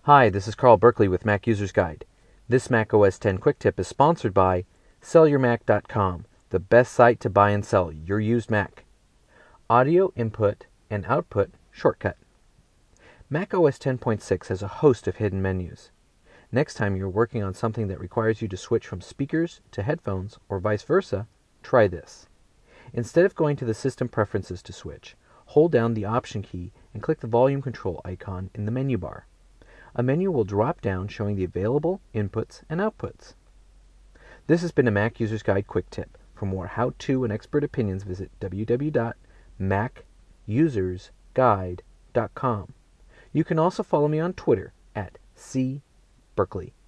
Hi, this is Carl Berkeley with Mac User's Guide. This Mac OS X Quick Tip is sponsored by SellYourMac.com, the best site to buy and sell your used Mac. Audio input and output shortcut. Mac OS 10.6 has a host of hidden menus. Next time you're working on something that requires you to switch from speakers to headphones or vice versa, try this. Instead of going to the System Preferences to switch, hold down the Option key and click the volume control icon in the menu bar. A menu will drop down showing the available inputs and outputs. This has been a Mac User's Guide Quick Tip. For more how-to and expert opinions, visit www.macusersguide.com. You can also follow me on Twitter at cberkeley.